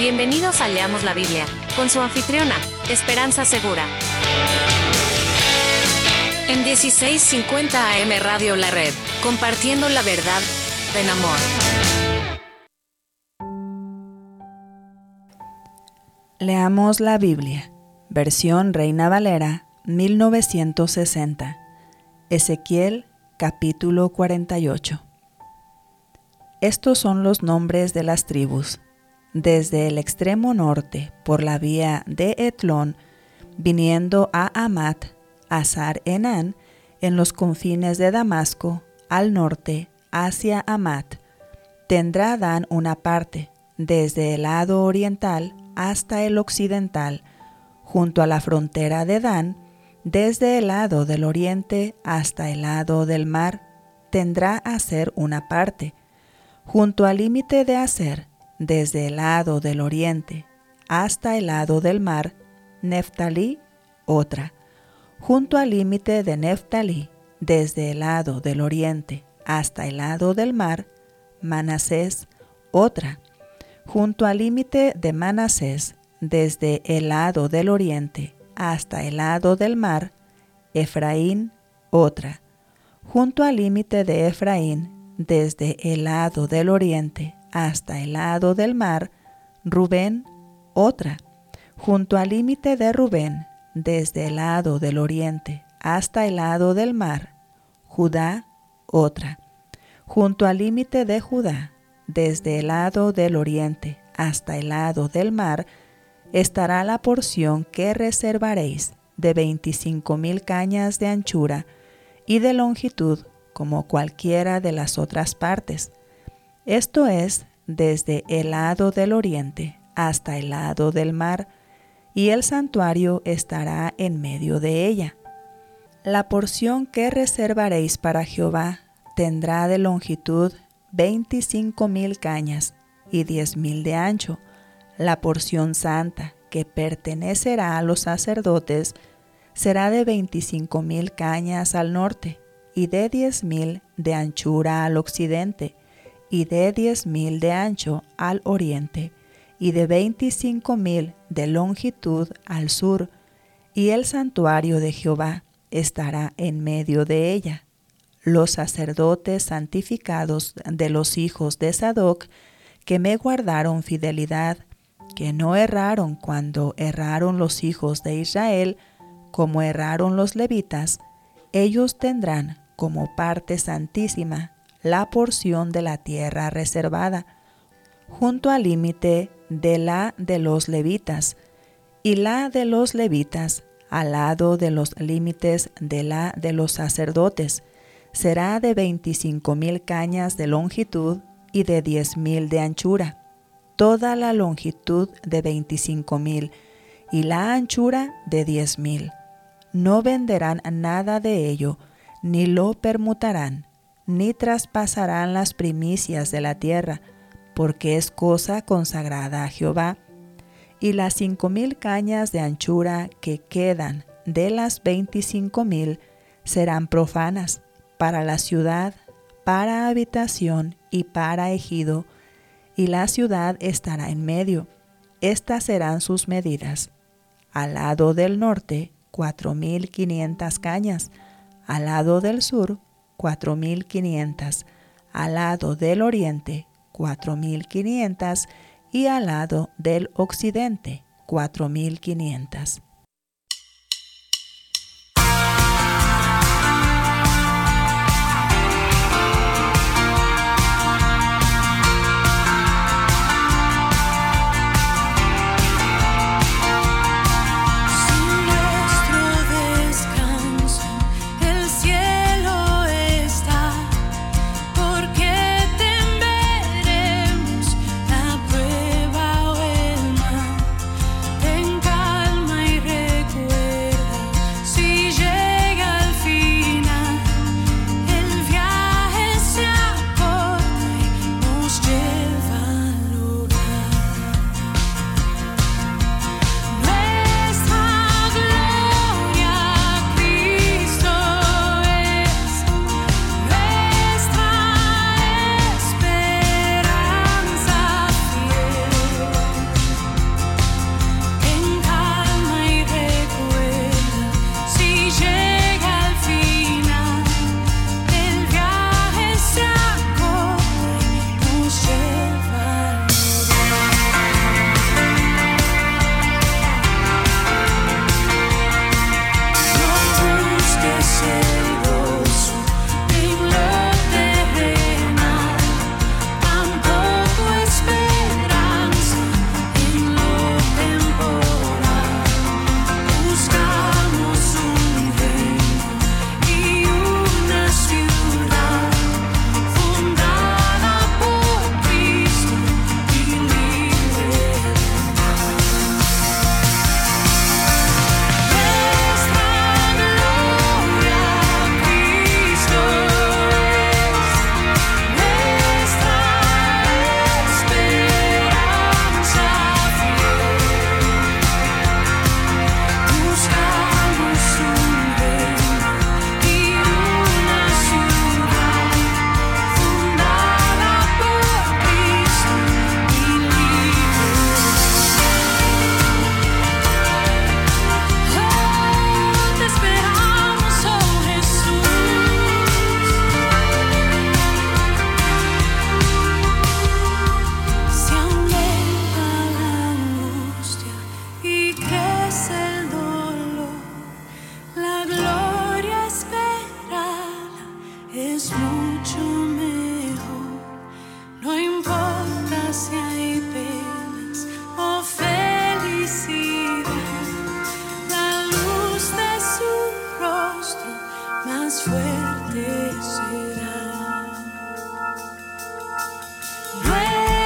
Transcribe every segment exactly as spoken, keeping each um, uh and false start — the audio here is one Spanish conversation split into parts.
Bienvenidos a Leamos la Biblia, con su anfitriona, Esperanza Segura. En dieciséis cincuenta A M Radio La Red, compartiendo la verdad en amor. Leamos la Biblia, versión Reina Valera, mil novecientos sesenta. Ezequiel, capítulo cuarenta y ocho. Estos son los nombres de las tribus. Desde el extremo norte, por la vía de Etlón, viniendo a Amat, Hazar Enán, en los confines de Damasco, al norte, hacia Amat. Tendrá Dan una parte, desde el lado oriental hasta el occidental, junto a la frontera de Dan, desde el lado del oriente hasta el lado del mar, tendrá Aser una parte, junto al límite de Aser, desde el lado del oriente hasta el lado del mar, Neftalí otra, junto al límite de Neftalí, desde el lado del oriente hasta el lado del mar, Manasés otra, junto al límite de Manasés, desde el lado del oriente hasta el lado del mar, Efraín otra, junto al límite de Efraín, desde el lado del oriente hasta el lado del mar, Rubén otra, junto al límite de Rubén, desde el lado del oriente hasta el lado del mar, Judá otra, junto al límite de Judá, desde el lado del oriente hasta el lado del mar, estará la porción que reservaréis de veinticinco mil cañas de anchura y de longitud como cualquiera de las otras partes. Esto es, desde el lado del oriente hasta el lado del mar, y el santuario estará en medio de ella. La porción que reservaréis para Jehová tendrá de longitud veinticinco mil cañas y diez mil de ancho. La porción santa que pertenecerá a los sacerdotes será de veinticinco mil cañas al norte y de diez mil de anchura al occidente y de diez mil de ancho al oriente y de veinticinco mil de longitud al sur, y el santuario de Jehová estará en medio de ella. Los sacerdotes santificados de los hijos de Sadoc, que me guardaron fidelidad, que no erraron cuando erraron los hijos de Israel, como erraron los levitas, ellos tendrán como parte santísima la porción de la tierra reservada, junto al límite de la de los levitas, y la de los levitas al lado de los límites de la de los sacerdotes, será de veinticinco mil cañas de longitud y de diez mil de anchura, toda la longitud de veinticinco mil y la anchura de diez mil. No venderán nada de ello, ni lo permutarán, ni traspasarán las primicias de la tierra, porque es cosa consagrada a Jehová. Y las cinco mil cañas de anchura que quedan de las veinticinco mil serán profanas para la ciudad, para habitación y para ejido, y la ciudad estará en medio. Estas serán sus medidas. Al lado del norte, cuatro mil quinientas cañas, al lado del sur, cuatro mil quinientas, al lado del oriente, cuatro mil quinientas, y al lado del occidente, cuatro mil quinientas. Ten calma y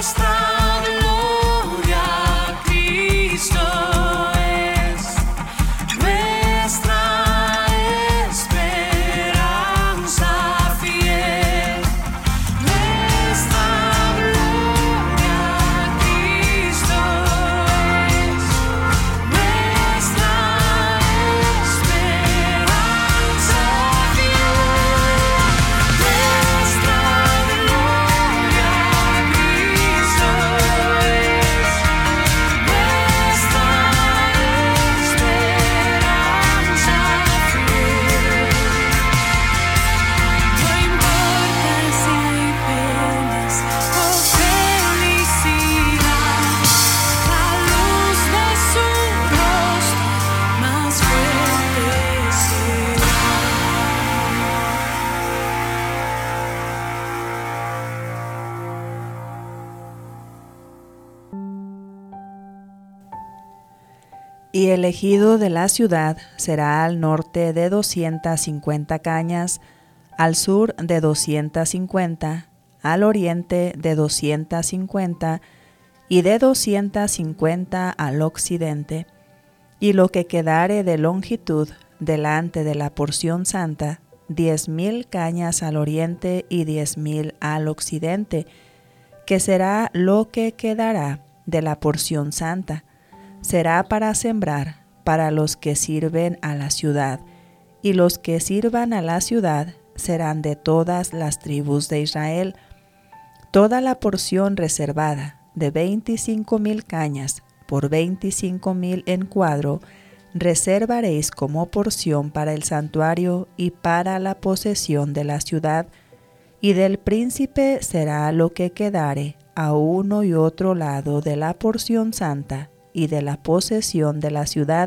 Y el ejido de la ciudad será al norte de doscientas cincuenta cañas, al sur de doscientas cincuenta, al oriente de doscientas cincuenta y de doscientas cincuenta al occidente. Y lo que quedare de longitud delante de la porción santa, diez mil cañas al oriente y diez mil al occidente, que será lo que quedará de la porción santa. Será para sembrar para los que sirven a la ciudad, y los que sirvan a la ciudad serán de todas las tribus de Israel. Toda la porción reservada de veinticinco mil cañas por veinticinco mil en cuadro, reservaréis como porción para el santuario y para la posesión de la ciudad, y del príncipe será lo que quedare a uno y otro lado de la porción santa y de la posesión de la ciudad,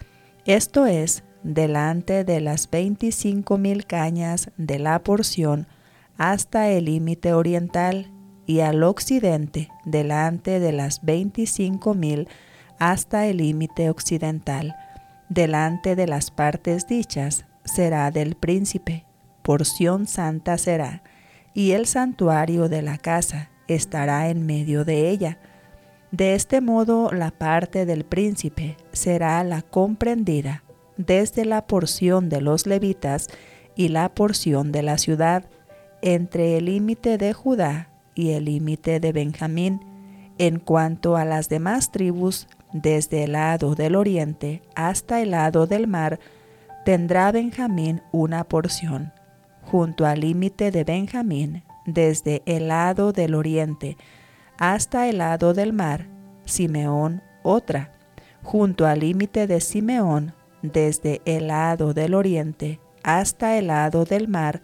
esto es, delante de las veinticinco mil cañas de la porción hasta el límite oriental, y al occidente delante de las veinticinco mil hasta el límite occidental. Delante de las partes dichas será del príncipe, porción santa será, y el santuario de la casa estará en medio de ella. De este modo la parte del príncipe será la comprendida desde la porción de los levitas y la porción de la ciudad, entre el límite de Judá y el límite de Benjamín. En cuanto a las demás tribus, desde el lado del oriente hasta el lado del mar, tendrá Benjamín una porción. Junto al límite de Benjamín, desde el lado del oriente hasta el lado del mar, Simeón otra. Junto al límite de Simeón, desde el lado del oriente hasta el lado del mar,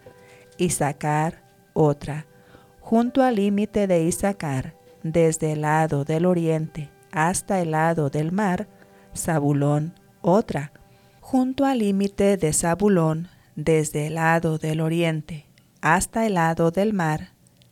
Isaacar otra. Junto al límite de Isaacar, desde el lado del oriente hasta el lado del mar, Zabulón otra. Junto al límite de Zabulón, desde el lado del oriente hasta el lado del mar,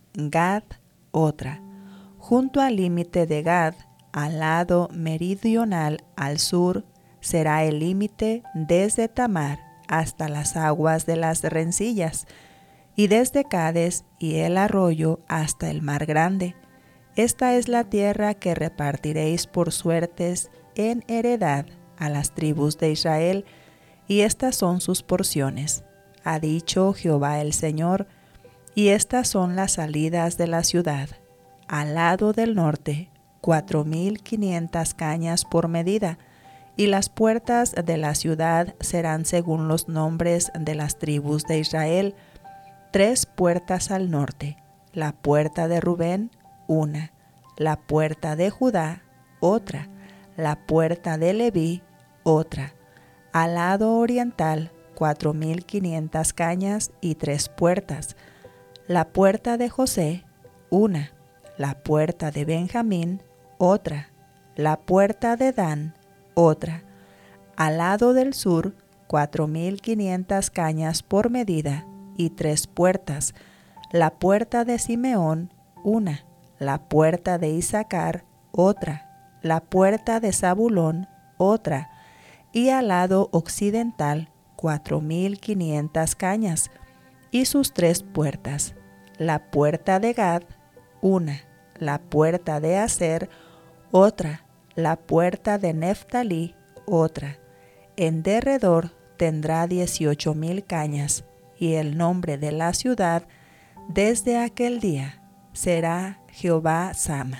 Gad otra. Junto al límite de Gad, al lado meridional al sur, será el límite desde Tamar hasta las aguas de las rencillas, y desde Cades y el arroyo hasta el mar grande. Esta es la tierra que repartiréis por suertes en heredad a las tribus de Israel, y estas son sus porciones, ha dicho Jehová el Señor. Y estas son las salidas de la ciudad. Al lado del norte, cuatro mil quinientas cañas por medida, y las puertas de la ciudad serán según los nombres de las tribus de Israel. Tres puertas al norte, la puerta de Rubén, una, la puerta de Judá, otra, la puerta de Leví, otra. Al lado oriental, cuatro mil quinientas cañas y tres puertas. La puerta de José, una, la puerta de Benjamín, otra, la puerta de Dan, otra. Al lado del sur, cuatro mil quinientas cañas por medida y tres puertas. La puerta de Simeón, una, la puerta de Isaacar, otra, la puerta de Zabulón, otra, y al lado occidental, cuatro mil quinientas cañas, y sus tres puertas. La puerta de Gad, una, la puerta de Aser, otra, la puerta de Neftalí, otra. En derredor tendrá dieciocho mil cañas, y el nombre de la ciudad desde aquel día será Jehová Sama.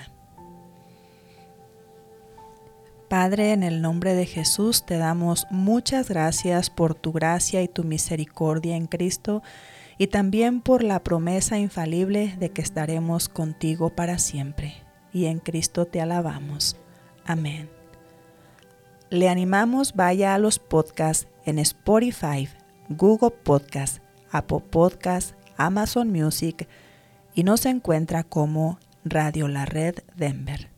Padre, en el nombre de Jesús te damos muchas gracias por tu gracia y tu misericordia en Cristo, y también por la promesa infalible de que estaremos contigo para siempre. Y en Cristo te alabamos. Amén. Le animamos vaya a los podcasts en Spotify, Google Podcast, Apple Podcast, Amazon Music, y nos encuentra como Radio La Red Denver.